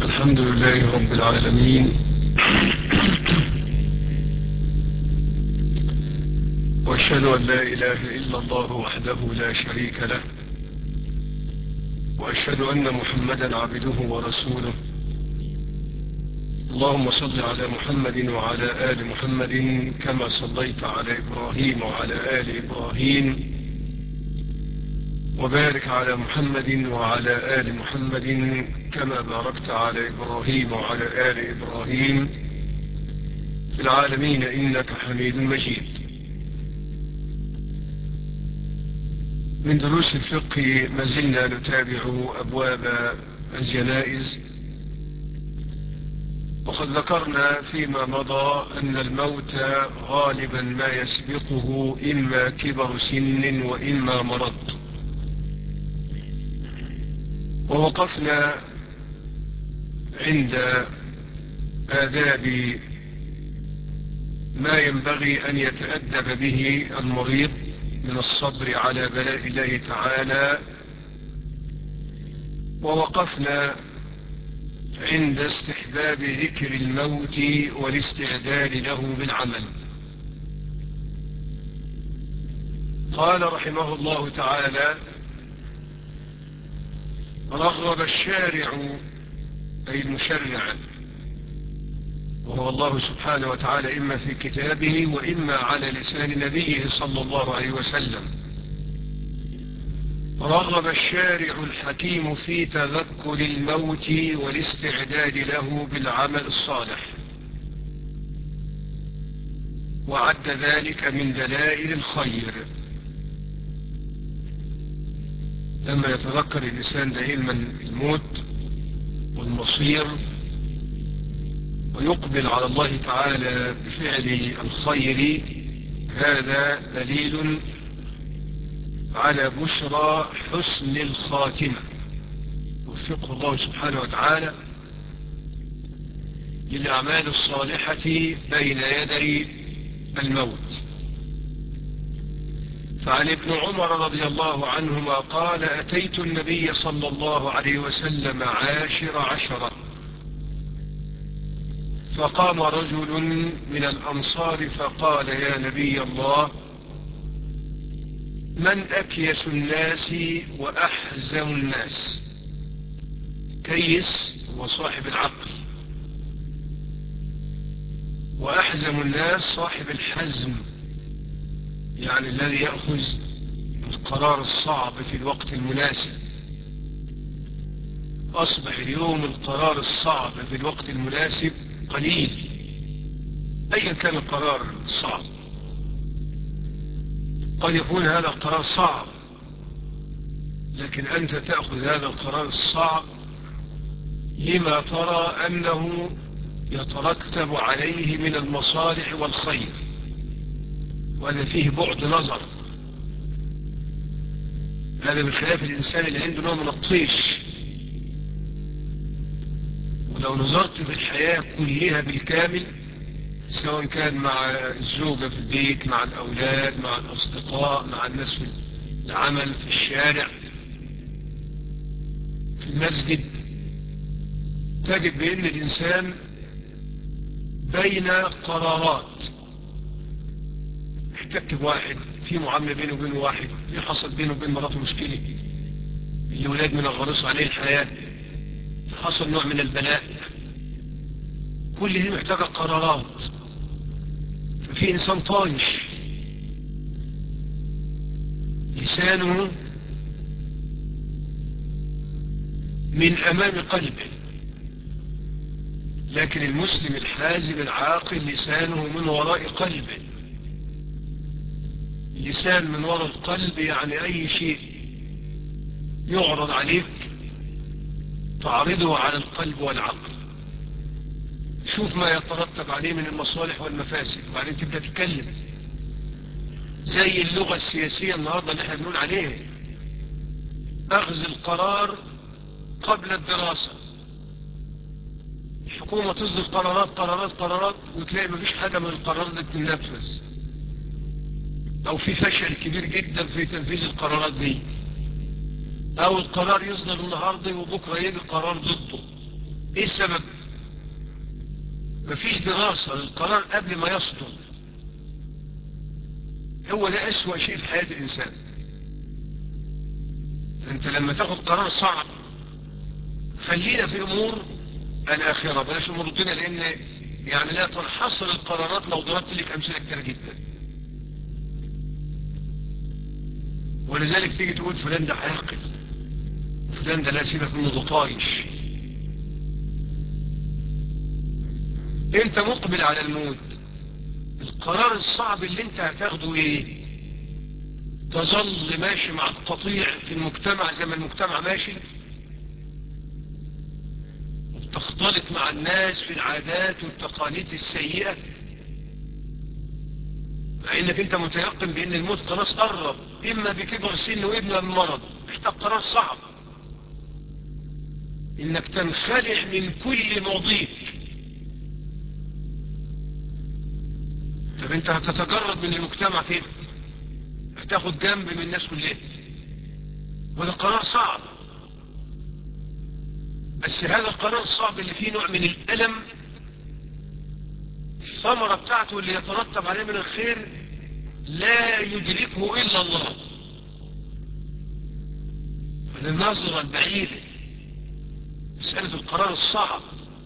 الحمد لله رب العالمين، وأشهد أن لا إله إلا الله وحده لا شريك له، وأشهد أن محمدا عبده ورسوله. اللهم صل على محمد وعلى آل محمد كما صليت على إبراهيم وعلى آل إبراهيم، وبارك على محمد وعلى آل محمد كما باركت على إبراهيم وعلى آل إبراهيم في العالمين إنك حميد مجيد. من دروس الفقه ما زلنا نتابع أبواب الجنائز، وقد ذكرنا فيما مضى أن الموت غالبا ما يسبقه إما كبر سن وإما مرض، ووقفنا عند آداب ما ينبغي أن يتأدب به المريض من الصبر على بلاء الله تعالى، ووقفنا عند استحباب ذكر الموت والاستعداد له بالعمل. قال رحمه الله تعالى: رغب الشارع أي المشرع، وهو الله سبحانه وتعالى إما في كتابه وإما على لسان نبيه صلى الله عليه وسلم، رغب الشارع الحكيم في تذكر الموت والاستعداد له بالعمل الصالح، وعد ذلك من دلائل الخير. لما يتذكر الإنسان دائما الموت والمصير ويقبل على الله تعالى بفعل الخير، هذا دليل على بشرى حسن الخاتمة، وفقه الله سبحانه وتعالى للأعمال الصالحة بين يدي الموت. فعن ابن عمر رضي الله عنهما قال: أتيت النبي صلى الله عليه وسلم 10 فقام رجل من الأنصار فقال: يا نبي الله، من أكيس الناس وأحزم الناس؟ كيس هو صاحب العقل، وأحزم الناس صاحب الحزم، يعني الذي يأخذ القرار الصعب في الوقت المناسب. أصبح اليوم القرار الصعب في الوقت المناسب قليل، أيا كان القرار الصعب. قد يكون هذا القرار صعب، لكن أنت تأخذ هذا القرار الصعب لما ترى أنه يترتب عليه من المصالح والخير، وهذا فيه بعد نظر. هذا بخلاف الإنسان اللي عنده نوع من الطيش، ولو نظرت في الحياة كلها بالكامل، سواء كان مع الزوجة في البيت، مع الأولاد، مع الأصدقاء، مع الناس في العمل، في الشارع، في المسجد، تجد بأن الإنسان بين قرارات. احتك بواحد، في معاملة بينه وبين واحد، في حصل بينه وبين مراته مشكلة، الأولاد منغلصوا عليه الحياة، حصل نوع من البلاء، كل دي محتاجة قرارات. ففي إنسان طايش، لسانه من أمام قلبه، لكن المسلم الحازم العاقل لسانه من وراء قلبه. اللسان من وراء القلب يعني أي شيء يعرض عليك تعرضه على القلب والعقل، شوف ما يترتب عليه من المصالح والمفاسد، وبعدين تبدأ تتكلم. زي اللغة السياسية النهاردة اللي احنا بنقول عليه، أخذ القرار قبل الدراسة. الحكومة تصدر قرارات وتلاقي مفيش حاجة من القرارات دي بتنفذ، أو في فشل كبير جدا في تنفيذ القرارات دي، أو القرار يصدر النهاردة وبكرة يجي قرار ضده. ايه السبب؟ مفيش دراسة للقرار قبل ما يصدر. هو ده أسوأ شيء في حياة الإنسان. انت لما تاخد قرار صعب، خلينا في امور الاخرة، بلاش امور الدنيا، لان يعني لا تنحصر القرارات. لو ضربت لك امثلة كتير جدا، ولذلك تيجي تقول فلان ده عاقل، فلان ده لا سيبك منه، ده طايش. انت مقبل على الموت، القرار الصعب اللي انت هتاخده ايه؟ تظل ماشي مع القطيع في المجتمع زي ما المجتمع ماشي، وتختلط مع الناس في العادات والتقاليد السيئة، مع انك انت متيقن بان الموت خلاص قرب، اما بكبر سن واما بمرض. محتاج قرار صعب انك تنخلع من كل ماضيك. طب انت هتتجرد من المجتمع كده، هتاخد جنب من الناس كلها، وده قرار صعب. بس هذا القرار الصعب اللي فيه نوع من الألم، الثمرة بتاعته اللي يترتب عليه من الخير لا يدركه إلا الله. هذه النظرة البعيدة، مسألة القرار الصعب.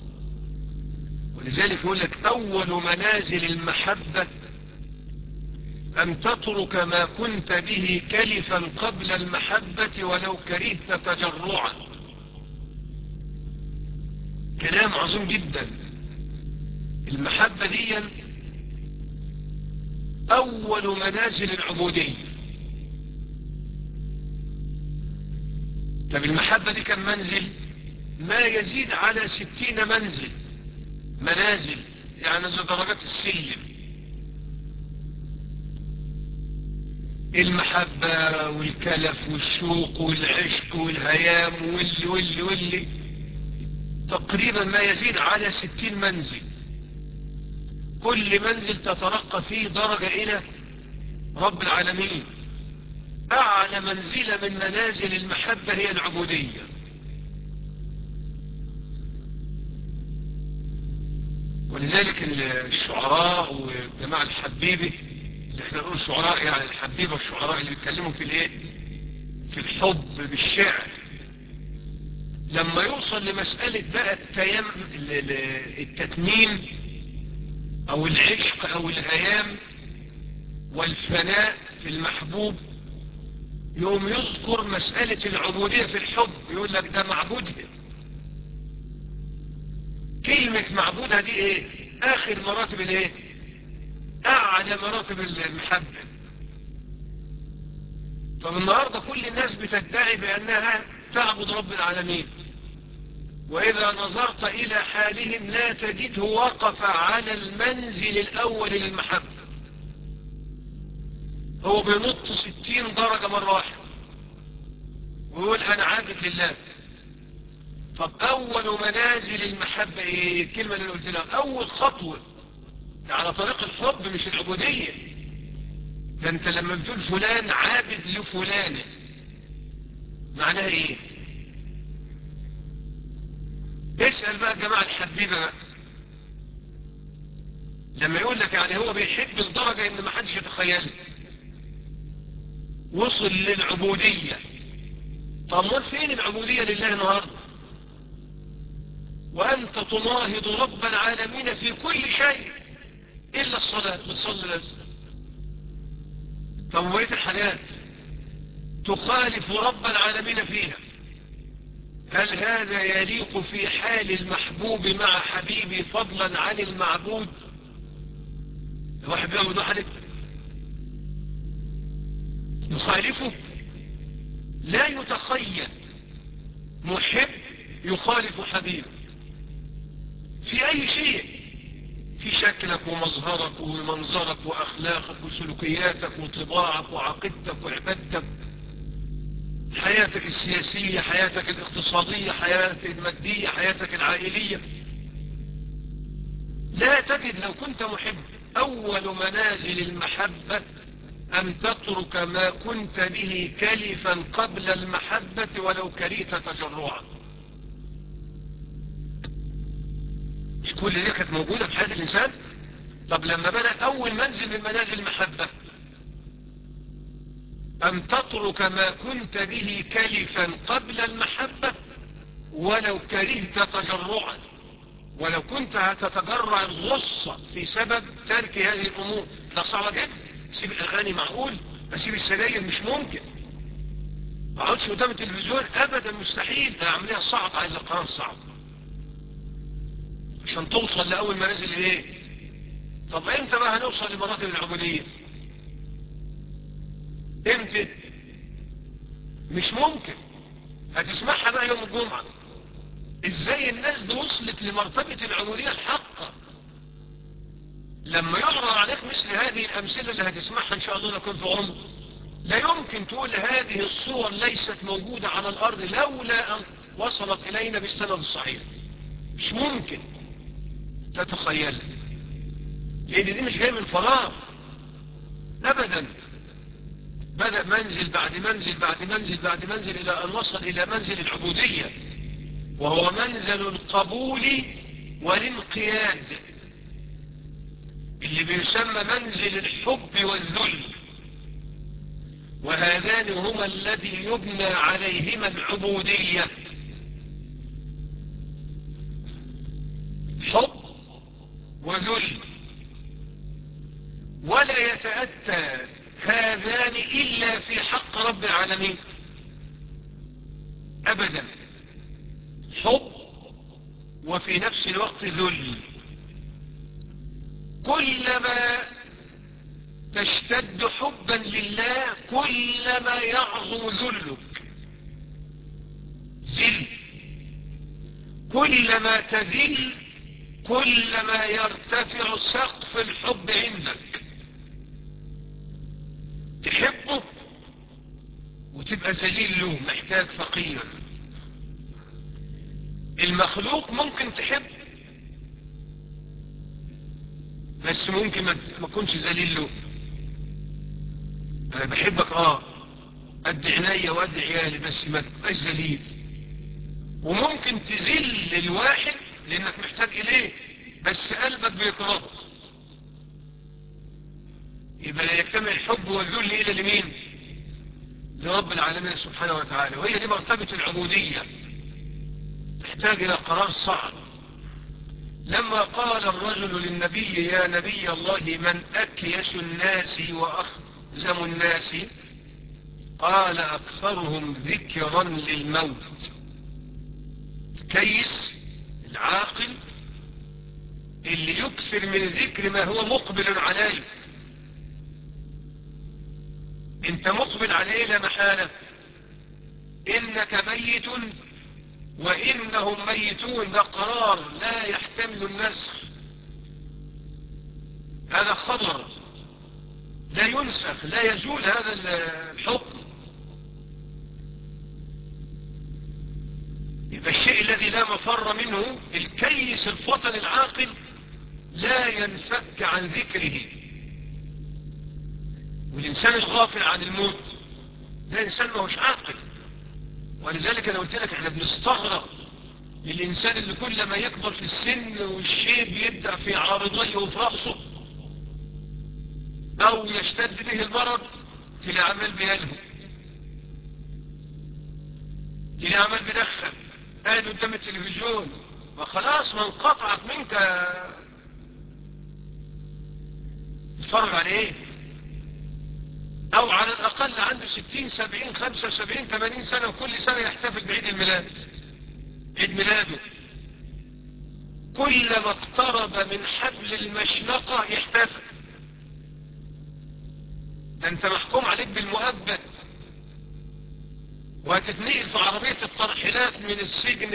ولذلك يقول لك أول منازل المحبة أن تترك ما كنت به كلفا قبل المحبة ولو كرهت تجرعا. كلام عظيم جدا. المحبة دي أول منازل العبودية. طب المحبة دي كم منزل؟ ما يزيد على 60 منازل، يعني زي درجات السلم. المحبة والكلف والشوق والعشق والهيام واللي تقريبا ما يزيد على 60 منزل. كل منزل تترقى فيه درجة إلى رب العالمين. أعلى منزلة من منازل المحبة هي العبودية. ولذلك الشعراء والجماعة الحبيبة اللي احنا نقول الشعراء، يعني الحبيبة الشعراء اللي بيتكلموا في الايه، في الحب بالشعر، لما يوصل لمسألة بقى التتميم او العشق او الهيام والفناء في المحبوب، يوم يذكر مسألة العبودية في الحب، يقول لك ده معبودها. كلمة معبودها دي ايه؟ اخر مراتب الايه؟ اعلى مراتب المحبة. طب النهاردة كل الناس بتدعي بانها تعبد رب العالمين، واذا نظرت الى حالهم لا تجده وقف على المنزل الاول للمحبة. هو بينط 60 درجة مرة واحدة ويقول انا عابد لله. طب اول منازل المحبة ايه؟ الكلمة اللي قلت لها اول خطوة على طريق الحب، مش العبودية. ده انت لما بتقول فلان عابد لفلانة، معناها ايه؟ اسأل بقى الجماعة الحبيبة بقى، لما يقول لك يعني هو بيحب لدرجة ان ما حدش يتخيلها، وصل للعبودية. طب ما فين العبودية لله النهاردة؟ وأنت تناهض رب العالمين في كل شيء إلا الصلاة، بتصلي بس. طب بقية الحاجات تخالف رب العالمين فيها. هل هذا يليق في حال المحبوب مع حبيبي فضلا عن المعبود؟ الواحد بيعبد واحد يخالفه؟ لا يتخيل محب يخالف حبيبه في أي شيء، في شكلك ومظهرك ومنظرك وأخلاقك وسلوكياتك وطباعك وعقيدتك وعبادتك، حياتك السياسية، حياتك الاقتصادية، حياتك المادية، حياتك العائلية. لا تجد لو كنت محب أول منازل المحبة أن تترك ما كنت به كلفا قبل المحبة ولو كرهت تجرعا. مش كل دي كانت موجودة في حياة الإنسان؟ طب لما بنى أول منزل من منازل المحبة، أن تترك ما كنت به كلفا قبل المحبة ولو كرهت تجرعا، ولو كنت هتتجرع الغصة في سبب ترك هذه الأمور. لا صعبة جدا. سيب الأغاني معقول، أسيب السجاير مش ممكن، ما اقعدش قدام التلفزيون أبدا مستحيل. ده عملية صعب، عايزة قرار صعب عشان توصل لأول منازل الايه. طب امتى بقى هنوصل لمراتب العبودية؟ امتى؟ مش ممكن. هتسمعها بقى يوم الجمعة ازاي الناس دي وصلت لمرتبة العبودية الحقة. لما يعرض عليك مثل هذه الأمثلة اللي هتسمعها إن شاء الله لكم في عمر، لا يمكن تقول هذه الصور ليست موجودة على الأرض لولا أن وصلت إلينا بالسند الصحيح. مش ممكن تتخيل، لأن دي مش جاي من فراغ أبدا. بدأ منزل بعد منزل بعد منزل بعد منزل إلى أن وصل إلى منزل العبودية، وهو منزل القبول والانقياد اللي بيسمى منزل الحب والذل. وهذان هما الذي يبنى عليهما العبودية، حب وذل. ولا يتأتى هذان إلا في حق رب العالمين أبدا. حب وفي نفس الوقت ذل. كلما تشتد حبا لله كلما يعظم ذلك. ذل. كلما تذل كلما يرتفع سقف الحب عندك. تحبه وتبقى ذليل له، محتاج فقير. المخلوق ممكن تحب بس ممكن ما تكونش ذليل له. انا بحبك قد عينيا وقد عيالي بس ما تبقاش ذليل. وممكن تذل الواحد لانك محتاج اليه بس قلبك بيكرهه. يبقى لا يجتمع الحب والذل الى لمين؟ لرب العالمين سبحانه وتعالى. وهي دي مرتبة العبودية، تحتاج الى قرار صعب. لما قال الرجل للنبي يا نبي الله من أكيس الناس وأخزم الناس؟ قال أكثرهم ذكرا للموت. الكيس العاقل اللي يكثر من ذكر ما هو مقبل عليه. انت مقبل عليه لا محالة، إنك ميت وإنهم ميتون. ده قرار لا يحتمل النسخ، هذا خبر لا ينسخ، لا يزول هذا الحكم. يبقى الشيء الذي لا مفر منه، الكيس الفطن العاقل لا ينفك عن ذكره. والإنسان الغافل عن الموت ده إنسان ما هوش عاقل. ولذلك أنا قلت لك احنا بنستغرب للإنسان اللي كل ما يكبر في السن والشيب يبدأ في عارضيه وفي رأسه أو يشتد به المرض تلاقي عمال بيلهو، تلاقي عمال بيدخن قاعد قدام التلفزيون، وخلاص ما انقطعت منك. تتفرج على ايه؟ او على الاقل عنده 60 70 75 80 سنة وكل سنة يحتفل بعيد الميلاد، عيد ميلاده. كلما اقترب من حبل المشنقة يحتفل. ده انت محكوم عليك بالمؤبد، وهتتنقل في عربية الترحيلات من السجن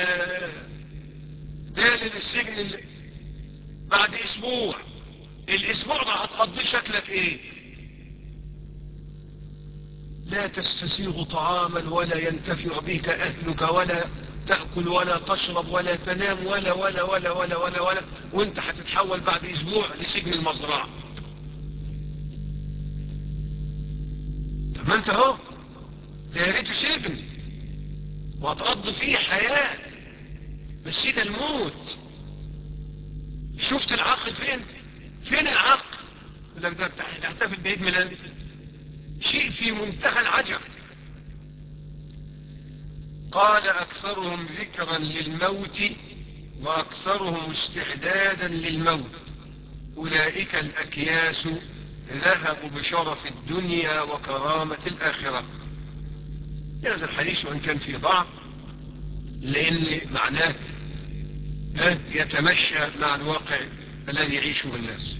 ده للسجن بعد اسبوع. الاسبوع ده هتقضي شكلك ايه؟ لا تستسيغ طعاما ولا ينتفع بك اهلك ولا تأكل ولا تشرب ولا تنام ولا ولا ولا ولا ولا ولا، وانت هتتحول بعد اسبوع لسجن المزرعة. طب ما انت اهو ده يا ريت سجن وهتقضي فيه حياة، بس ده الموت. شفت العقل فين العقل؟ يقول لك ده بنحتفل بعيد ميلاد، شيء في منتهى العجب. قال أكثرهم ذكرا للموت وأكثرهم استعدادا للموت أولئك الأكياس ذهبوا بشرف الدنيا وكرامة الآخرة. هذا الحديث وإن كان فيه ضعف لأن معناه يتمشى مع الواقع الذي يعيشه الناس.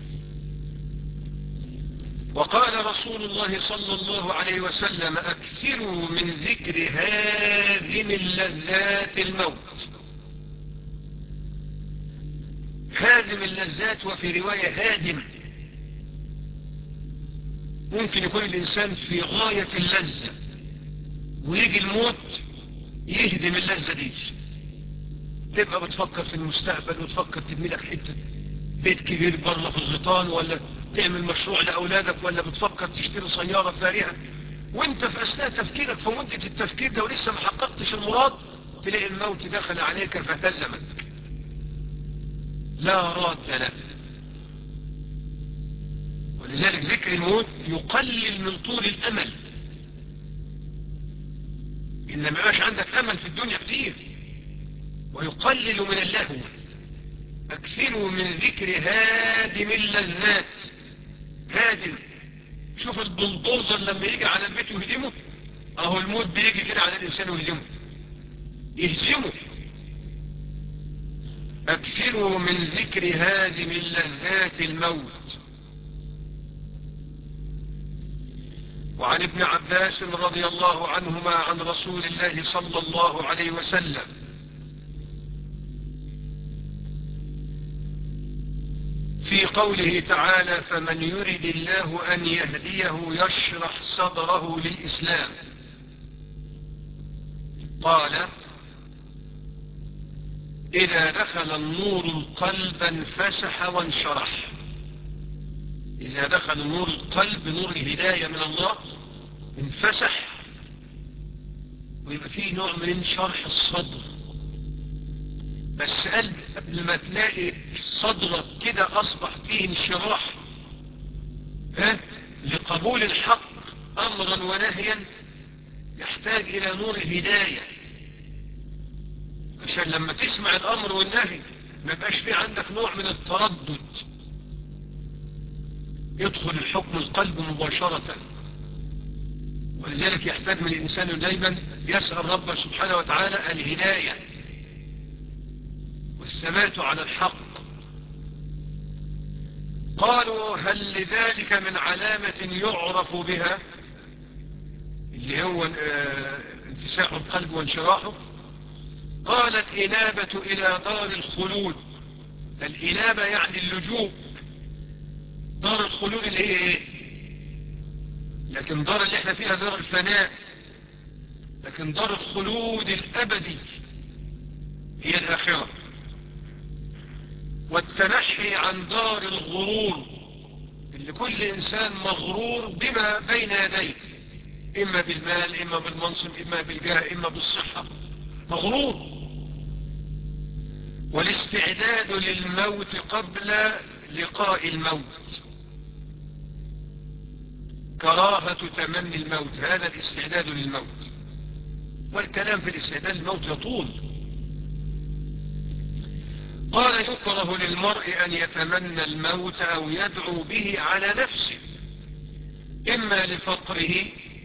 وقال رسول الله صلى الله عليه وسلم أكثروا من ذكر هادم اللذات الموت. هادم اللذات، وفي رواية هادم. ممكن يكون الإنسان في غاية اللذة ويجي الموت يهدم اللذة دي، تبقى بتفكر في المستقبل وتفكر تبني لك حتة بيت كبير بره في الغيطان، ولا تعمل مشروع لأولادك، ولا بتفكر تشتري سيارة فارهة، وانت في أثناء تفكيرك في مدة التفكير ده ولسه ما حققتش المراد تلاقي الموت دخل عليك فهزمك لا راد له. ولذلك ذكر الموت يقلل من طول الأمل، إن ما يبقاش عندك أمل في الدنيا كتير، ويقلل من اللهو. أكثروا من ذكر هادم اللذات. هادم، شوف البلدوزر لما يجي على البيت يهدمه، اهو الموت بيجي كده على الإنسان ويهدمه يهزمه. أكثروا من ذكر هادم اللذات الموت. وعن ابن عباس رضي الله عنهما عن رسول الله صلى الله عليه وسلم في قوله تعالى فمن يرد الله أن يهديه يشرح صدره للإسلام. قال إذا دخل النور القلب انفسح وانشرح. إذا دخل النور القلب، نور الهداية من الله، انفسح ويبقى فيه نوع من شرح الصدر. بس قبل ما تلاقي صدرك كده أصبح فيه انشراح لقبول الحق أمرا ونهيا، يحتاج إلى نور الهداية عشان لما تسمع الأمر والنهي ما يبقاش فيه عندك نوع من التردد، يدخل الحكم القلب مباشرة. ولذلك يحتاج من الإنسان دايما يسأل ربه سبحانه وتعالى الهداية والثبات على الحق. قالوا هل لذلك من علامة يعرف بها، اللي هو انفساح القلب وانشراحه؟ قالت إنابة إلى دار الخلود. الإنابة يعني اللجوء، دار الخلود اللي هي ايه؟ لكن دار اللي احنا فيها دار الفناء، لكن دار الخلود الأبدي هي الآخرة. والتنحي عن دار الغرور، اللي كل إنسان مغرور بما بين يديه، إما بالمال إما بالمنصب إما بالجاه إما بالصحة، مغرور. والاستعداد للموت قبل لقاء الموت، كراهة تمني الموت، هذا الاستعداد للموت. والكلام في الاستعداد للموت يطول. قال يكره للمرء أن يتمنى الموت أو يدعو به على نفسه، إما لفقره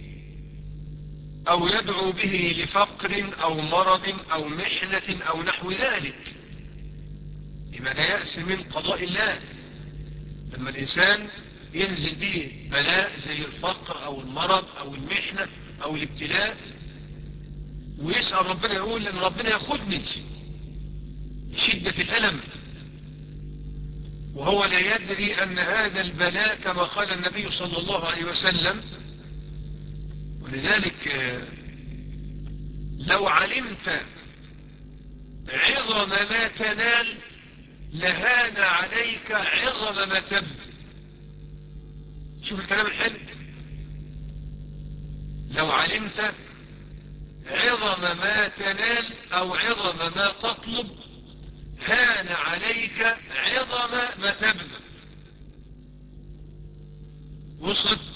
أو يدعو به لفقر أو مرض أو محنة أو نحو ذلك. لماذا يأس من قضاء الله؟ لما الإنسان ينزل به بلاء زي الفقر أو المرض أو المحنة أو الابتلاء، ويسأل ربنا، يقول أن ربنا ياخدني شدة الألم، وهو لا يدري أن هذا البلاء كما قال النبي صلى الله عليه وسلم. ولذلك لو علمت عظم ما تنال لهان عليك عظم ما تبذل. شوف الكلام الحلو، لو علمت عظم ما تنال أو عظم ما تطلب هان عليك عظم ما تبذل. وصلت؟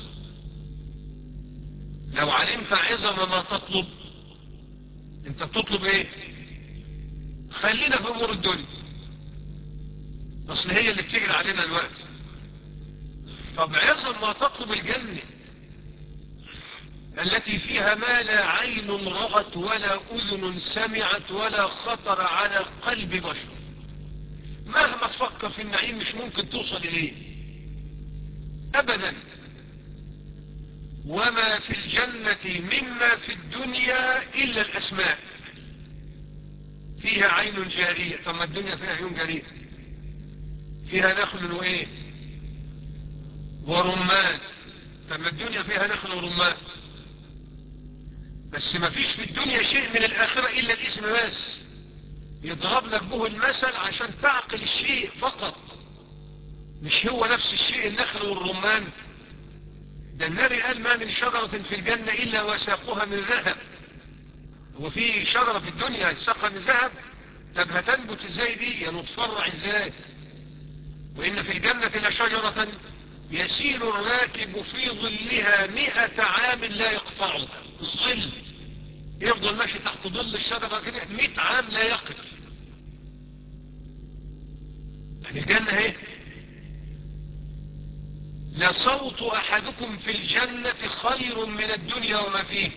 لو علمت عظم ما تطلب، انت بتطلب ايه؟ خلينا في امور الدنيا، اصل هي اللي بتجري علينا الوقت. طب عظم ما تطلب الجنة التي فيها ما لا عين رأت ولا أذن سمعت ولا خطر على قلب بشر. مهما تفكر في النعيم مش ممكن توصل إليه أبدا. وما في الجنة مما في الدنيا إلا الأسماء. فيها عين جارية. طب ما الدنيا فيها عيون جارية، فيها نخل وإيه ورمان. طب ما الدنيا فيها نخل ورمان، بس ما فيش في الدنيا شيء من الآخرة إلا الاسم بس. يضرب لك به المثل عشان تعقل الشيء فقط، مش هو نفس الشيء النخل والرمان. ده النبي قال ما من شجرة في الجنة إلا وساقها من ذهب. هو في شجرة في الدنيا ساقها من ذهب؟ طب هتنبت ازاي دي؟ وتفرع ازاي؟ وإن في الجنة لشجرة يسير الراكب في ظلها 100 عام لا يقطعها. الظل يفضل ماشي تحت ظل الشجرة كده 100 عام لا يقف. يعني الجنة اهي. لصوت أحدكم في الجنة خير من الدنيا وما فيه.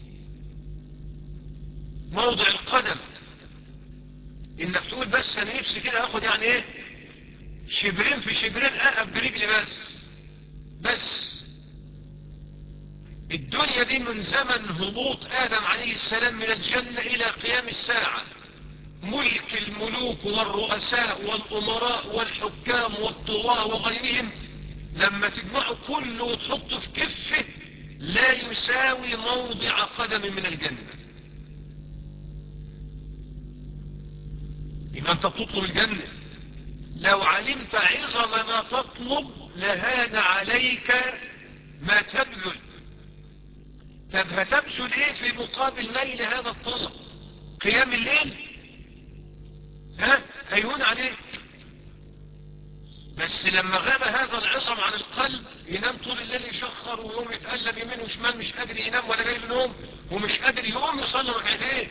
موضع القدم، انك تقول بس انا نفسي كده اخد يعني ايه شبرين في شبرين اقف برجلي بس. الدنيا دي من زمن هبوط آدم عليه السلام من الجنة إلى قيام الساعة، ملك الملوك والرؤساء والأمراء والحكام والطغاة وغيرهم لما تجمعوا كله وتحطه في كفه لا يساوي موضع قدم من الجنة. إذا أنت بتطلب الجنة، لو علمت عظم ما تطلب لهان عليك ما تبذل. طب هتبذل ايه في مقابل نيل هذا الطلب؟ قيام الليل هيهون عليك. بس لما غاب هذا العظم عن القلب ينام طول الليل يشخر ويوم يتقلب يمين وشمال مش قادر ينام ولا جاي نوم ومش قادر يقوم يصلي ركعتين.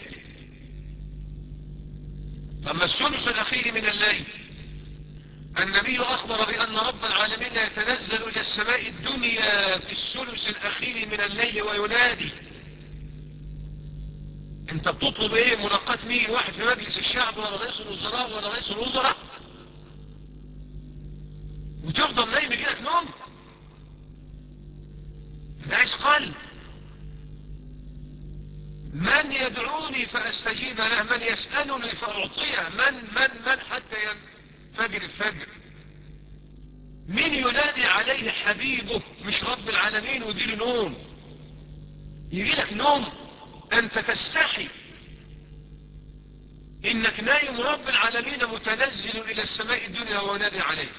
اما الثلث الاخير من الليل النبي اخبر بان رب العالمين يتنزل الى السماء الدنيا في الثلث الاخير من الليل وينادي. انت بتطلب ايه؟ مناقات مين؟ واحد في مجلس الشعب ولا رئيس الوزراء ولا رئيس الوزراء؟ وتفضل نايم يجيلك نوم؟ ده عايز قلب. من يدعوني فاستجيب له، من يسألني فاعطيه، من حتى فجر الفجر. مين ينادي عليه حبيبه مش رب العالمين ويجيله نوم؟ يجيلك نوم انت تستحي انك نايم رب العالمين متنزل الى السماء الدنيا وينادي عليك.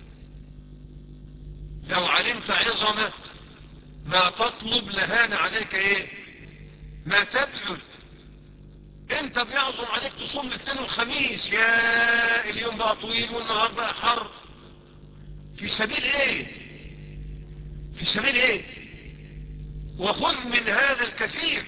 لو علمت عظم ما تطلب لهان عليك ايه ما تبذل. انت بيعظم عليك تصوم الاثنين والخميس، يا اليوم بقى طويل والنهار بقى حر، في سبيل ايه؟ في سبيل ايه؟ وخذ من هذا الكثير.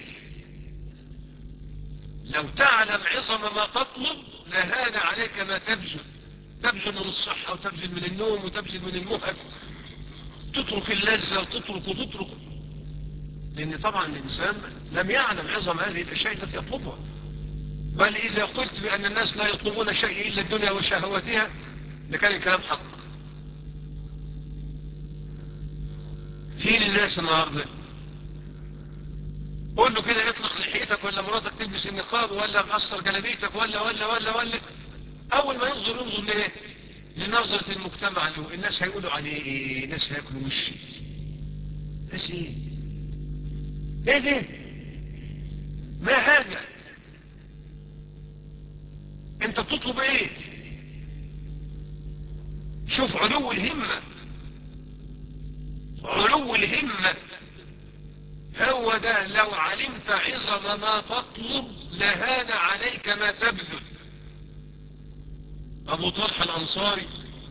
لو تعلم عظم ما تطلب لهان عليك ما تبذل. تبذل من الصحة وتبذل من النوم وتبذل من المهج، تترك اللذة وتترك لأن طبعا الإنسان لم يعلم عظم هذه الأشياء التي يطلبها. بل إذا قلت بأن الناس لا يطلبون شيء إلا الدنيا وشهواتها لكان الكلام حق. فين الناس النهارده؟ قول له كده اطلق لحيتك ولا مراتك تلبس النقاب ولا مقصر جلابيتك ولا اول ما ينظر ليه؟ لنظرة المجتمع له. الناس هيقولوا عليه ايه؟ الناس هياكلوا وشي. ناس ايه ده؟ ما هذا؟ انت بتطلب ايه؟ شوف علو الهمة. علو الهمة هو ده. لو علمت عظم ما تطلب لهان عليك ما تبذل. أبو طلحة الأنصاري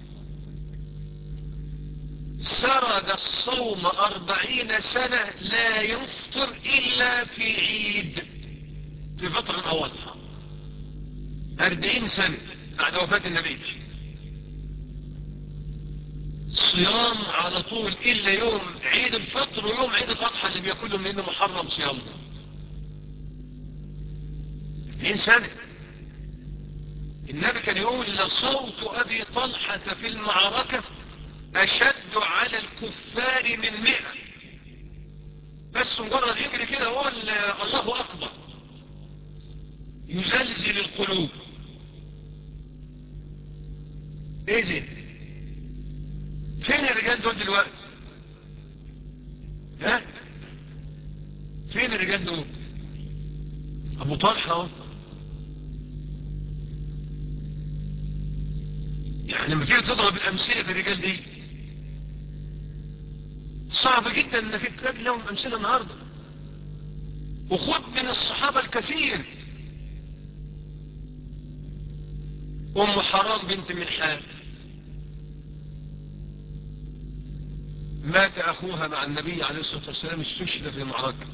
سرد الصوم 40 سنة لا يفطر إلا في عيد، في فطر الأضحى. 40 سنة بعد وفاة النبي صيام على طول، إلا يوم عيد الفطر ويوم عيد الأضحى اللي بياكلهم لأنه محرم صيامه. 40 سنة. النبي كان يقول لصوت أبي طلحة في المعركة أشد على الكفار من 100. بس مجرد يجري كده هو الله أكبر يزلزل القلوب. ايه ده؟ فين الرجال دول دلوقتي؟ ها؟ فين الرجال دول؟ أبو طلحة اهو. يعني لما تيجي تضرب الأمثلة في الرجال دي صعب جدا انك تلاقي لهم أمثلة النهاردة. وخد من الصحابة الكثير. أم حرام بنت ملحان مات أخوها مع النبي عليه الصلاة والسلام، استشهد في المعركة.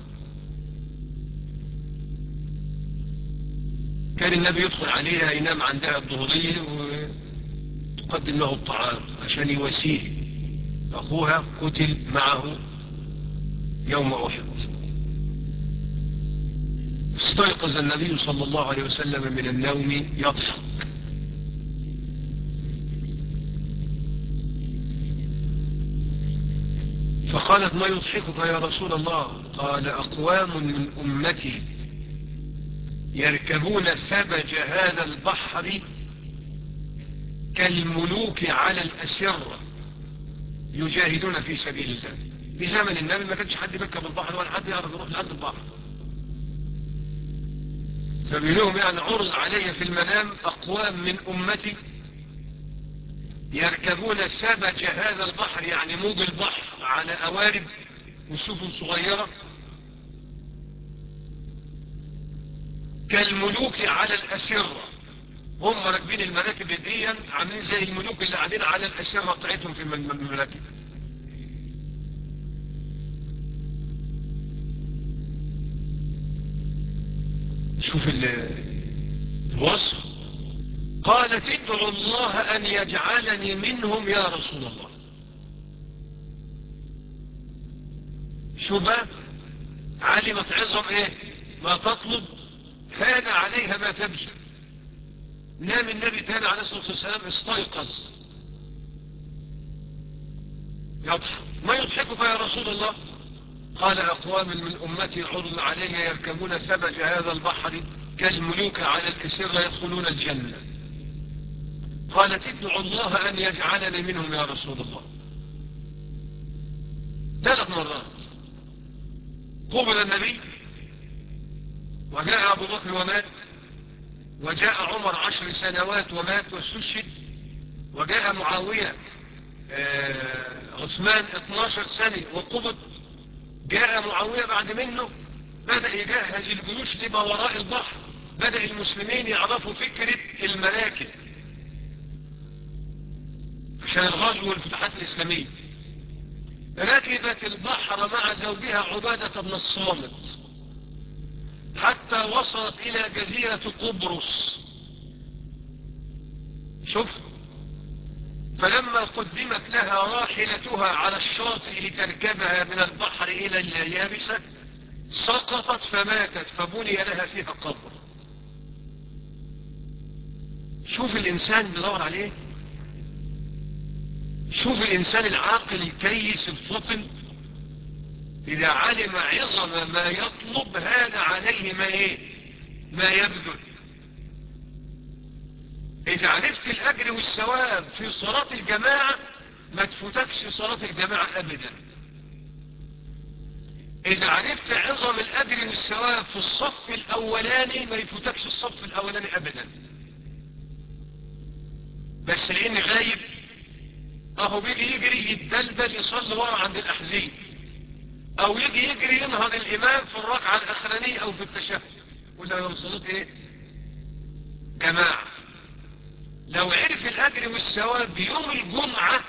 كان النبي يدخل عليها ينام عندها الظهرية وتقدم له الطعام عشان يواسيه. أخوها قتل معه يوم أحد. استيقظ النبي صلى الله عليه وسلم من النوم يضحك. فقالت ما يضحكك يا رسول الله؟ قال أقوام من أمتي يركبون ثبج هذا البحر كالملوك على الأسرة يجاهدون في سبيل الله. في زمن النبي ما كانش حد يركب البحر ولا حد يعرف يروح لعند البحر، فبيقولهم يعني عرض علي في المنام أقوام من أمتي يركبون ثبج هذا البحر، يعني موج البحر، على أوارب وسفن صغيرة كالملوك على الأسرة. هم راكبين المراكب دي عاملين زي الملوك اللي قاعدين على الأسرة بتاعتهم في المراكب. شوف الوصف. قالت ادعو الله أن يجعلني منهم يا رسول الله. شو بقى؟ علمت عظم ايه ما تطلب، كان عليها ما تبذل. نام النبي تاني عليه الصلاة والسلام، استيقظ يضحك. ما يضحكك يا رسول الله؟ قال أقوام من أمتي عرض علي يركبون ثبج هذا البحر كالملوك على الأسرة يدخلون الجنة. قالت ادعو الله أن يجعلني منهم يا رسول الله. 3 مرات. قبل النبي وجاء أبو بكر ومات، وجاء عمر 10 سنوات ومات واستشهد، وجاء معاوية عثمان 12 سنة وقبض، جاء معاوية بعد منه بدأ يجهز الجيوش لما وراء البحر، بدأ المسلمين يعرفوا فكرة المراكب عشان الغزو والفتوحات الإسلامية. ركبت البحر مع زوجها عبادة بن الصامت حتى وصلت إلى جزيرة قبرص. شوف، فلما قدمت لها راحلتها على الشاطئ لتركبها من البحر إلى اليابسة سقطت فماتت، فبني لها فيها قبر. شوف الإنسان بيدور عليه، شوف الإنسان العاقل الكيس الفطن إذا علم عظم ما يطلب هان عليه ما يبذل. إذا عرفت الأجر والثواب في صلاة الجماعة ما تفوتكش صلاة الجماعة أبدا. إذا عرفت عظم الأجر والثواب في الصف الأولاني ما يفوتكش الصف الأولاني أبدا. بس لأن غايب أهو بيجي يجري يتدلدل يصلي ورا عند الأحزين، أو يجي يجري ينهض الإمام في الركعة الأخرانية أو في التشهد، ولا يوم صلاة إيه؟ جماعة. لو عرف الأجر والثواب يوم الجمعة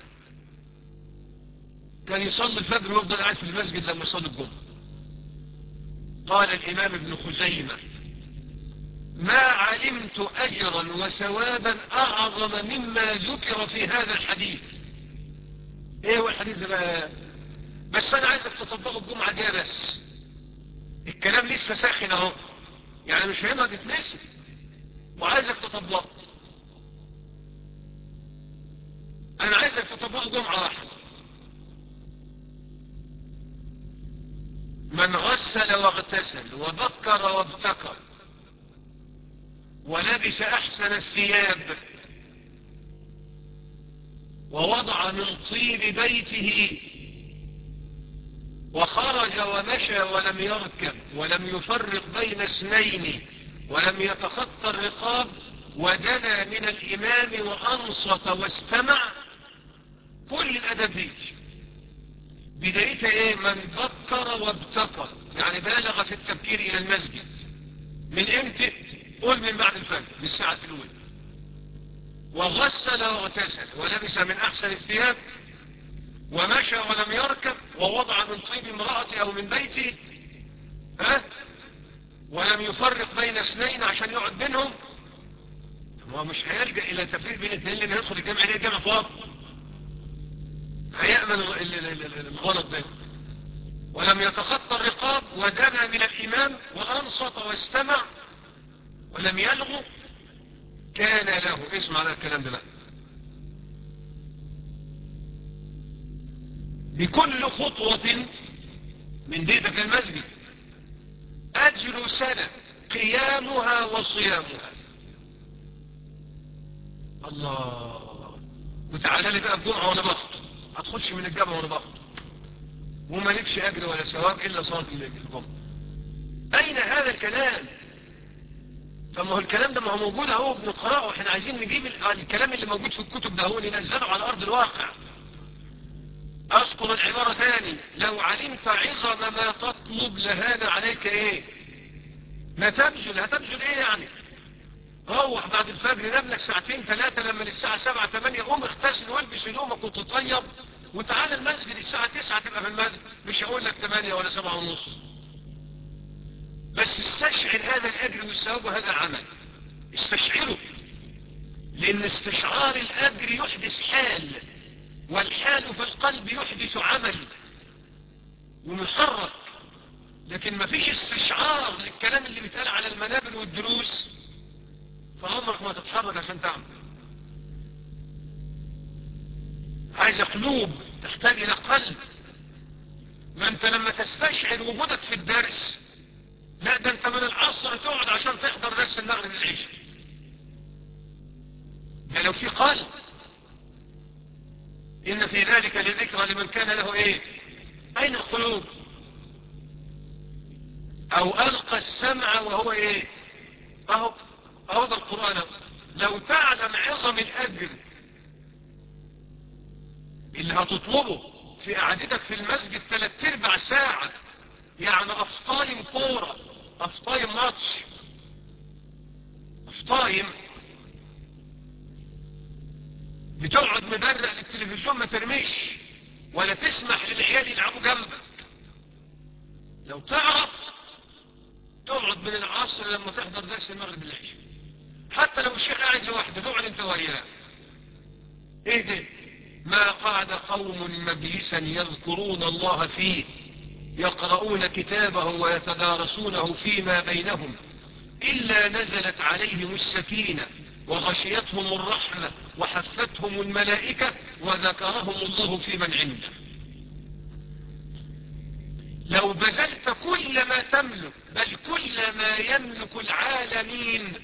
كان يصلي الفجر ويفضل قاعد في المسجد لما يصلي الجمعة. قال الإمام ابن خزيمة: ما علمت أجرا وثوابا أعظم مما ذكر في هذا الحديث. ايه هو الحديث ده؟ بس أنا عايزك تطبقه الجمعة دي بس. الكلام لسه ساخن اهو، يعني مش هينقعد تتنسي، وعايزك تطبقه. أنا عايزك تطبقه جمعة واحدة. من غسل واغتسل وبكر وابتكر ولبس أحسن الثياب ووضع من طيب بيته وخرج ومشى ولم يركب ولم يفرق بين اثنين ولم يتخطى الرقاب ودنا من الإمام وأنصت واستمع، كل الأدب دي بدايتها ايه؟ من بكر وابتكر، يعني بالغ في التبكير إلى المسجد. من امتى؟ قول من بعد الفجر، من الساعة الأولى. وغسل واغتسل ولبس من أحسن الثياب ومشى ولم يركب ووضع من طيب امرأته أو من بيته ولم يفرق بين اثنين عشان يقعد بينهم. هو مش هيلجأ إلى تفريق بين اثنين لأن يدخل الجامع ليه الجامع فاضي، هيأمن الغلط ده. ولم يتخطى الرقاب ودنا من الإمام وأنصت واستمع ولم يلغو، كان له، اسمع على الكلام ده بقى، بكل خطوة من بيتك للمسجد أجر سنة قيامها وصيامها. الله. وتعالى لي بقى الجمعة وانا بخطب، هتخش من الجامعة وانا بخطب وما لكش أجر ولا ثواب إلا صلاة الجمعة. أين هذا الكلام؟ طب ما هو الكلام ده ما هو موجود اهو بنقرأه، احنا عايزين نجيب الكلام اللي موجود في الكتب ده هو ننزله على أرض الواقع. أذكر العبارة تاني: لو علمت عظم ما تطلب لهان عليك ايه؟ ما تبذل. هتبذل ايه يعني؟ روح بعد الفجر، نام لك ساعتين ثلاثة، لما الساعة 7 8 قوم اغتسل والبس هدومك وتطيب وتعالى المسجد الساعة 9 تبقى في المسجد. مش هقول لك 8 ولا 7 ونص، بس استشعر هذا الأجر والثواب وهذا العمل، استشعره، لأن استشعار الأجر يحدث حال، والحال في القلب يحدث عمل ومحرك. لكن ما فيش استشعار للكلام اللي بيتقال على المنابر والدروس، فعمرك ما تتحرك عشان تعمل. عايز قلوب، تحتاج إلى قلب. ما أنت لما تستشعر وجودك في الدرس، لا ده أنت من العصر تقعد عشان تحضر درس المغرب العشاء. ده لو في قلب. إن في ذلك لذكرى لمن كان له إيه؟ أين القلوب؟ أو ألقى السمع وهو إيه؟ أهو ده القرآن. لو تعلم عظم الأجر اللي هتطلبه في قعدتك في المسجد 3/4 ساعة، يعني أفطايم كورة، أفطايم ماتش، أفطايم بتقعد مبرق للتلفزيون ما ترميش ولا تسمح للعيال يلعبوا جنبك. لو تعرف تقعد من العصر لما تحضر درس المغرب العشاء، حتى لو الشيخ قاعد لوحده تقعد انت وياه. ايه ده؟ ما قعد قوم مجلسا يذكرون الله فيه يقرؤون كتابه ويتدارسونه فيما بينهم إلا نزلت عليهم السكينة وغشيتهم الرحمة وحفتهم الملائكة وذكرهم الله في من عنده. لو بذلت كل ما تملك، بل كل ما يملك العالمين،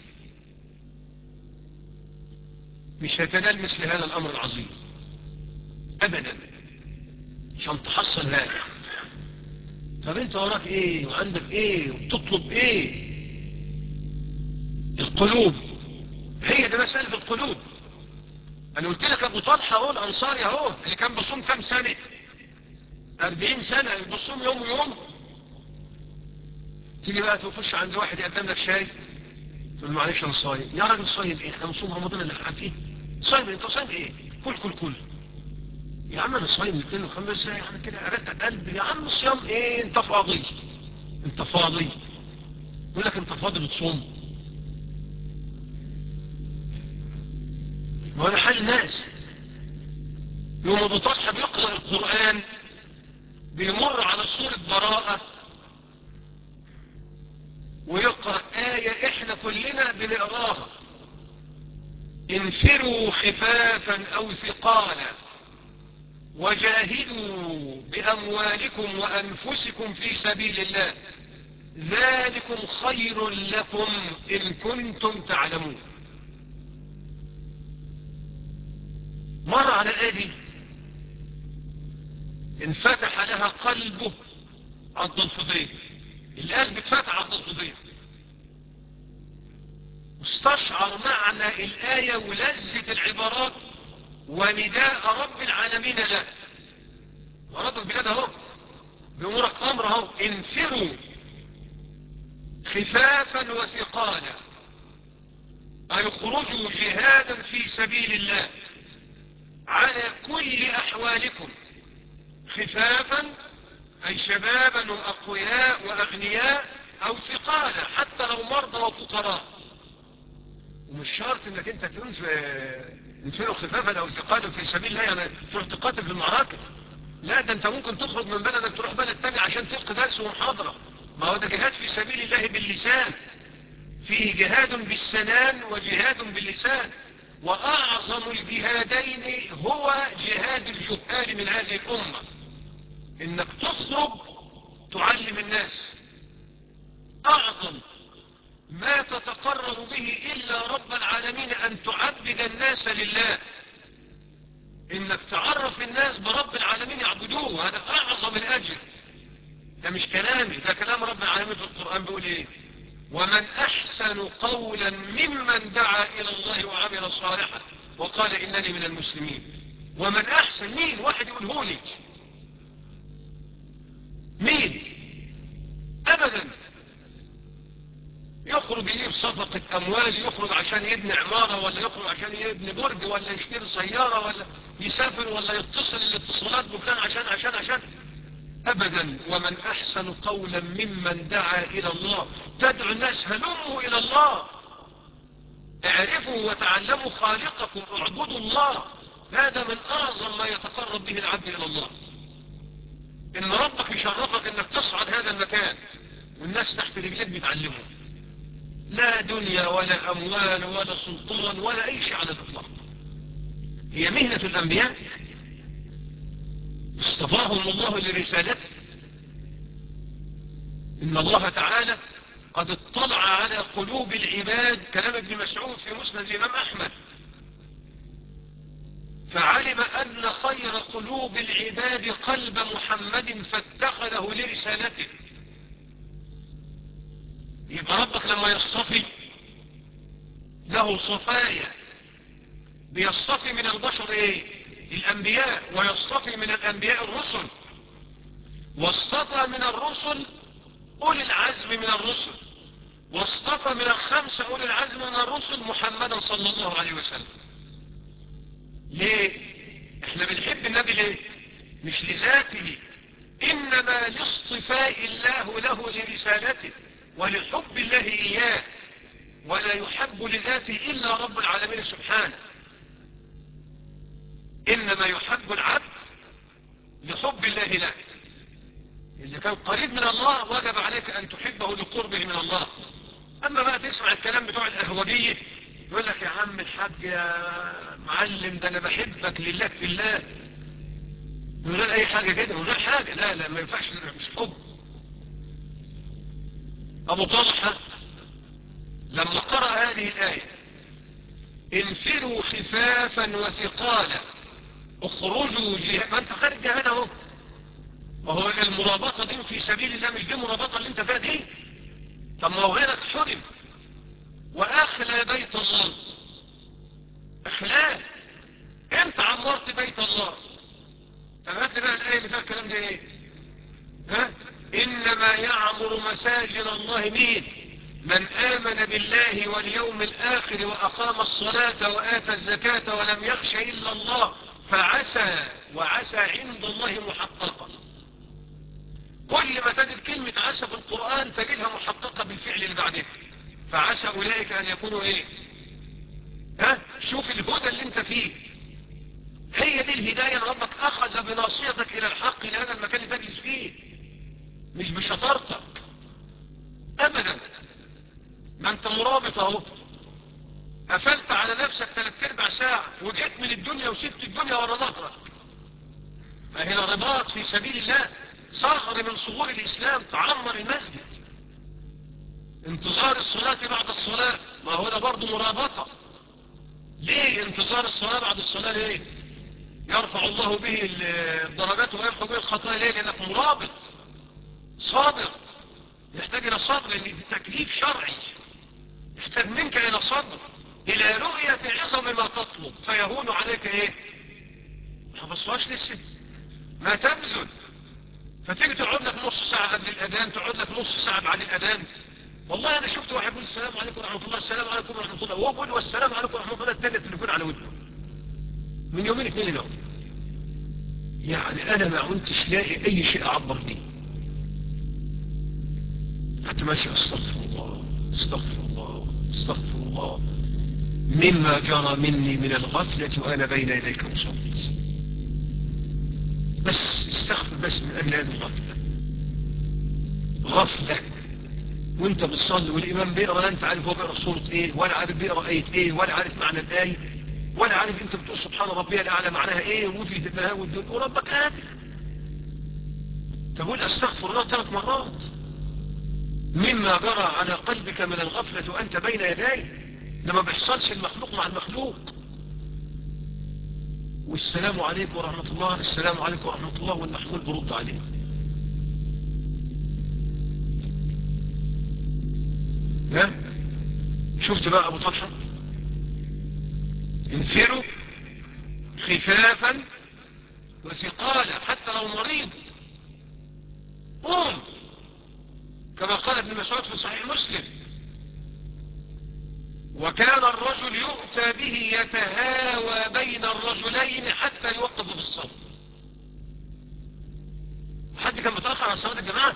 مش هتنال مثل هذا الأمر العظيم أبدا عشان تحصل هذا. طب انت وراك ايه وعندك ايه وتطلب ايه؟ القلوب، هي ده مسألة القلوب. انا قلت لك ابو طلحة اهو الانصاري اهو اللي كان بيصوم كام سنة؟ 40 سنة بيصوم يوم ويوم. تيجي بقى تخش عند واحد يقدم لك شاي تقول معلش انا صايم. يا راجل صايم ايه؟ احنا بنصوم رمضان اللي احنا فيه. صايم انت صايم ايه؟ كل يا عم انا صايم الاثنين والخميس يعني كده ارقق قلبي. يا عم الصيام ايه؟ انت فاضي. يقول لك انت فاضي بتصوم. ما هو حال الناس. يوم ابو طلحه بيقرا القران بيمر على سوره براءه ويقرا ايه احنا كلنا بنقراها: انفروا خفافا او ثقالا وجاهدوا باموالكم وانفسكم في سبيل الله ذلكم خير لكم ان كنتم تعلمون. مر على الآية دي انفتح لها قلبه عبد الفضيل. القلب اتفتح عبد الفضيل واستشعر معنى الآية ولذة العبارات ونداء رب العالمين له. ورب البلاد اهو بأمورك أمر اهو: انفروا خفافا وثقالا أي اخرجوا جهادا في سبيل الله على كل أحوالكم. خفافا أي شبابا وأقوياء وأغنياء، أو ثقالا حتى لو مرضى وفقراء. ومش شرط انك انت تنفروا خفافا او ثقالا في سبيل الله يعني تروح تقاتل في المعركة. لا، ده انت ممكن تخرج من بلدك تروح بلد تاني عشان تلقي درس ومحاضرة. ما هو ده جهاد في سبيل الله باللسان. فيه جهاد بالسنان وجهاد باللسان. وأعظم الجهادين هو جهاد الجهال من هذه الأمة، إنك تخرج تعلم الناس. أعظم ما تتقرب به إلا رب العالمين أن تعبد الناس لله، إنك تعرف الناس برب العالمين يعبدوه. هذا أعظم الأجر. ده مش كلامي، ده كلام رب العالمين في القرآن. بيقول إيه؟ ومن أحسن قولا ممن دعا إلى الله وعمل صالحا وقال إنني من المسلمين. ومن أحسن مين؟ واحد يقوله لي مين؟ أبدا. يخرج يجيب صفقة أموال، يخرج عشان يبني عمارة، ولا يخرج عشان يبني برج، ولا يشتري سيارة، ولا يسافر، ولا يتصل الاتصالات بفلان عشان أبدا. ومن أحسن قولا ممن دعا إلى الله. تدعو الناس هلموا إلى الله، اعرفوا وتعلموا خالقكم، اعبدوا الله. هذا من أعظم ما يتقرب به العبد إلى الله. إن ربك يشرفك إنك تصعد هذا المكان والناس تحت رجلك بيتعلموا. لا دنيا ولا أموال ولا سلطان ولا أي شيء على الإطلاق. هي مهنة الأنبياء اصطفاهم الله لرسالته. إن الله تعالى قد اطلع على قلوب العباد، كلام ابن مسعود في مسند الإمام أحمد، فعلم أن خير قلوب العباد قلب محمد فاتخذه لرسالته. يبقى ربك لما يصطفي له صفايا، بيصطفي من البشر ايه؟ الأنبياء، ويصطفي من الأنبياء الرسل، واصطفى من الرسل أولي العزم من الرسل، واصطفى من الخمسة أولي العزم من الرسل محمدا صلى الله عليه وسلم. ليه؟ احنا بنحب النبي ليه؟ مش لذاته، إنما لاصطفاء الله له لرسالته ولحب الله إياه. ولا يحب لذاته إلا رب العالمين سبحانه. إنما يحب العبد لحب الله له. إذا كان قريب من الله وجب عليك أن تحبه لقربه من الله. أما بقى تسمع الكلام بتوع الأهوجية يقول لك يا عم الحاج يا معلم ده أنا بحبك لله في الله، من غير أي حاجة كده، من غير حاجة. لا ما ينفعش، مش حب. أبو طلحة لما قرأ هذه الآية: انفروا خفافا وثقالا اخرجوا جهاد، ما انت خارج جهاد اهو. وهو المرابطة دي في سبيل الله مش دي مرابطة اللي انت فيها دي؟ طب ما هو غيرك حرم واخلى بيت الله. اخلاء، انت عمرت بيت الله. طب هات لي بقى الآية اللي فيها الكلام ده ايه؟ ها؟ انما يعمر مساجد الله مين؟ من آمن بالله واليوم الآخر وأقام الصلاة وآتى الزكاة ولم يخش إلا الله فعسى، وعسى عند الله محققة. كل ما تجد كلمة عسى في القرآن تجدها محققة بالفعل اللي بعدها. فعسى أولئك أن يكونوا إيه؟ شوف الهدى اللي انت فيه، هي دي الهداية. ربك أخذ بناصيتك إلى الحق لهذا المكان اللي تجلس فيه، مش بشطارتك أبدا. ما انت مرابط اهو، قفلت على نفسك 3/4 ساعة وجيت من الدنيا وسبت الدنيا ورا ظهرك. فهنا رباط في سبيل الله، صغر من صغور الإسلام، تعمر المسجد، انتظار الصلاة بعد الصلاة، ما هو ده برضه مرابطة. ليه انتظار الصلاة بعد الصلاة؟ ليه يرفع الله به الدرجات ويمحو به الخطايا؟ ليه؟ لأنك مرابط صابر، يحتاج إلى صبر، لأن تكليف شرعي يحتاج منك إلى صبر، إلى رؤية عظم ما تطلب، فيهون عليك إيه؟ ما حفظوهاش لسه، ما تبذل. فتيجي تقعد لك نص ساعة قبل الأذان، تقعد لك نص ساعة بعد الأذان. والله أنا شفت واحد يقول السلام عليكم ورحمة الله، السلام عليكم ورحمة الله، وهو بيقول والسلام عليكم ورحمة الله، التاني التليفون على ودنه من يومين 2 يوم. يعني أنا ما كنتش لاقي أي شيء أعبر به، حتى ماشي استغفر الله استغفر الله استغفر الله مما جرى مني من الغفلة وأنا بين يديك مصلي. بس استغفر بس من أجل هذه الغفلة، غفلة وانت بتصلي والإمام بيقرأ لا انت عارف هو بيقرأ سورة ايه، ولا عارف بيقرأ آية ايه، ولا عارف معنى الآية، ولا عارف انت بتقول سبحان ربي الأعلى معناها ايه، وفي دماغها والدنيا وربك قادر. تقول استغفر الله 3 مرات مما جرى على قلبك من الغفلة وأنت بين يدي. ده ما بيحصلش المخلوق مع المخلوق. والسلام عليكم ورحمة الله، السلام عليكم ورحمة الله، والمحمول برد عليه. ها شفت بقى أبو طلحة؟ انفروا خفافا وثقالا، حتى لو مريض قوم، كما قال ابن مسعود في صحيح مسلم: وكان الرجل يؤتى به يتهاوى بين الرجلين حتى يوقف في الصف. حد كان متأخر على صلاة الجماعة؟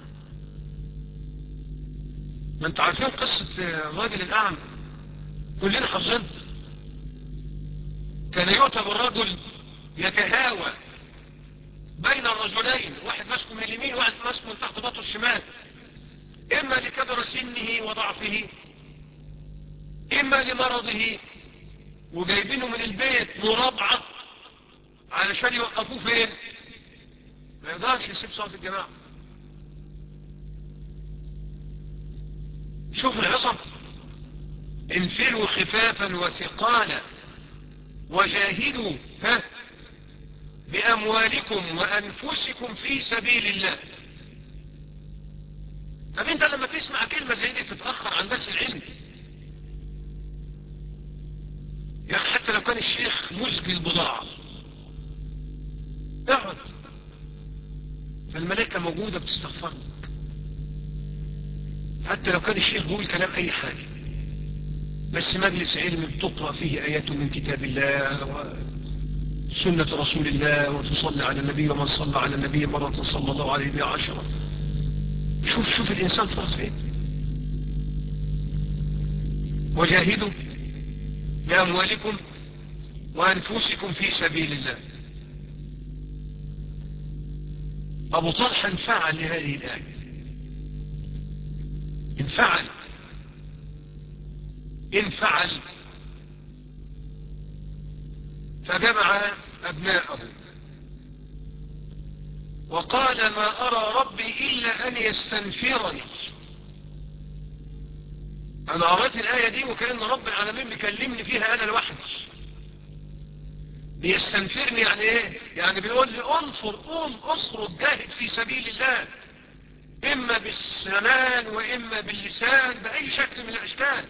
ما انتوا عارفين قصة الراجل الأعمى، كلنا حافظين. كان يؤتى بالرجل يتهاوى بين الرجلين، واحد ماسكه من اليمين وواحد ماسكه من تحت بطنه الشمال، إما لكبر سنه وضعفه، إما لمرضه، وجايبينه من البيت مرابعة علشان يوقفوه فين؟ ما يقدرش يسيب صلاة الجماعة. شوف العصب: انفروا خفافا وثقالا وجاهدوا بأموالكم وأنفسكم في سبيل الله. طب انت لما تسمع كلمة زي دي تتأخر عن درس العلم يا أخي؟ حتى لو كان الشيخ مزجي البضاعة اقعد، فالملائكة موجودة بتستغفر لك. حتى لو كان الشيخ بيقول كلام أي حاجة، بس مجلس علم بتقرأ فيه آيات من كتاب الله وسنة رسول الله، وتصلي على النبي، ومن صلى على النبي مرة صلى الله عليه بها 10. شوف الإنسان صار فين. وجاهدوا بأموالكم وأنفسكم في سبيل الله. أبو طلحة انفعل لهذه الآية، انفعل فجمع أبناءه وقال: ما أرى ربي إلا أن يستنفرني. أنا قرأت الآية دي وكأن رب العالمين بيكلمني فيها أنا لوحدي. بيستنفرني يعني إيه؟ يعني بيقول لي انفر، قوم اخرج جاهد في سبيل الله، إما بالسنان وإما باللسان، بأي شكل من الأشكال.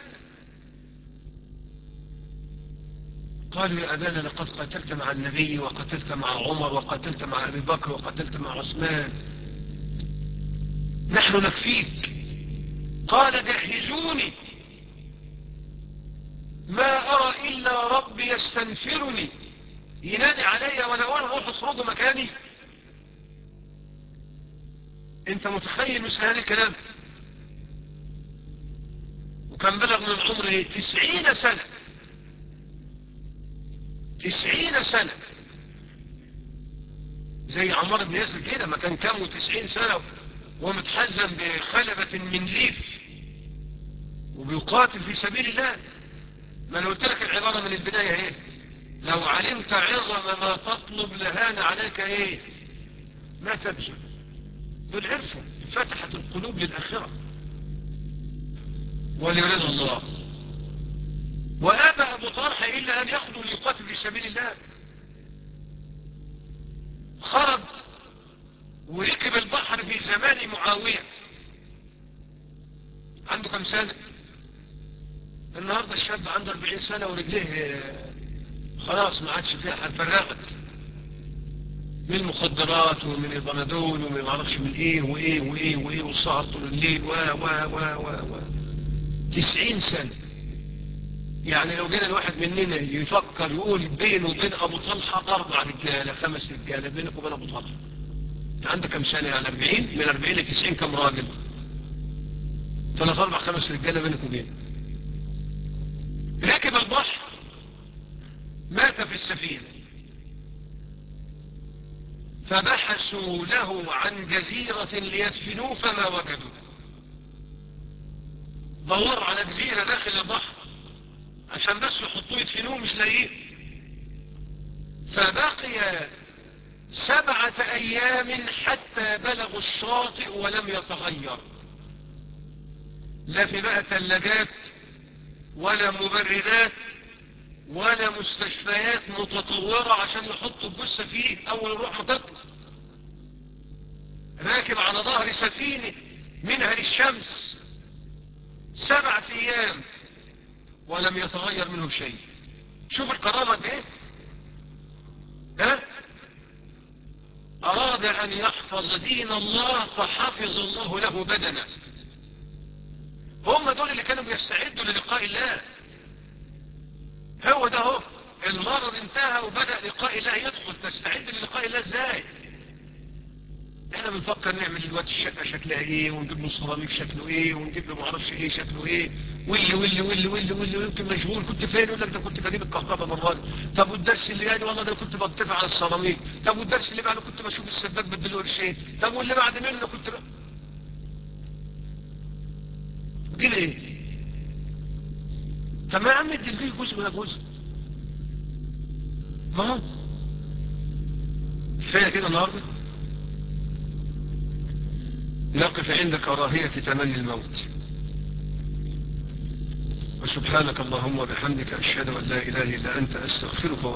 قالوا: يا أبانا لقد قتلت مع النبي وقتلت مع عمر وقتلت مع أبي بكر وقتلت مع عثمان، نحن نكفيك. قال جهزوني ما أرى إلا ربي يستنفرني، ينادي علي وأنا أقول روح اخرجوا مكاني. أنت متخيل مثل هذا الكلام؟ وكان بلغ من العمر 90 سنة، 90 سنة، زي عمار بن ياسر كده ما كان كامله 90 سنة ومتحزن بخلبة من ليف وبيقاتل في سبيل الله. ما انا قلت لك العبارة من البداية ايه؟ لو علمت عظم ما تطلب لهان عليك ايه؟ ما تبذل. دول عرفوا فتحت القلوب للآخرة ولرضا الله. وأبى أبو طلحة إلا أن يخرج ليقاتل في سبيل الله. خرج وركب البحر في زمان معاوية. عنده كم سنة؟ النهاردة الشاب عنده 40 سنة ورجليه خلاص ما عادش فيها، فرغت من المخدرات ومن البنادول ومن معرفش من ايه وايه وايه وايه والسهر طول الليل و 90 سنة. يعني لو جينا الواحد مننا يفكر يقول بينه وبين ابو طلحة 4 رجالة 5 رجالة بينك وبين ابو طلحة، انت عندك كم سنة؟ يعني 40 من 40 ل 90 كم راجل؟ 3 4 5 رجالة بينك وبينه. ركب البحر مات في السفينة، فبحثوا له عن جزيرة ليدفنوه فما وجدوا. دوروا على جزيرة داخل البحر عشان بس يحطوه يدفنوه مش لاقيه. فبقي 7 أيام حتى بلغوا الشاطئ ولم يتغير، لا في بقى ثلاجات ولا مبردات ولا مستشفيات متطورة عشان يحطوا الجثة فيه أول الروح ما تطلع. راكب على ظهر سفينة منها للشمس 7 أيام ولم يتغير منه شيء. شوف الكرامة دي ها؟ أراد أن يحفظ دين الله فحفظ الله له بدنا. هم دول اللي كانوا بيستعدوا للقاء الله. هو ده هو المرض انتهى وبدأ لقاء الله يدخل. تستعد للقاء الله ازاي؟ احنا بنفكر نعمل الواد الشقة شكلها ايه، ونجيب له سيراميك شكله ايه، ونجيب له معرفش ايه شكله ايه، واللي يمكن مشغول. كنت فين؟ يقول لك ده كنت بجيب الكهرباء مرة. طب والدرس اللي جاي؟ والله ده كنت بتفق على السيراميك. طب والدرس اللي بعده كنت بشوف السباك بدله قرشين. طب واللي بعد منه كنت كده ايه؟ طب ما يا عم ادي فيه جزء ولا جزء، ما هو كفايه كده النهارده. نقف عند كراهية تمني الموت. وسبحانك اللهم وبحمدك أشهد أن لا إله إلا أنت أستغفرك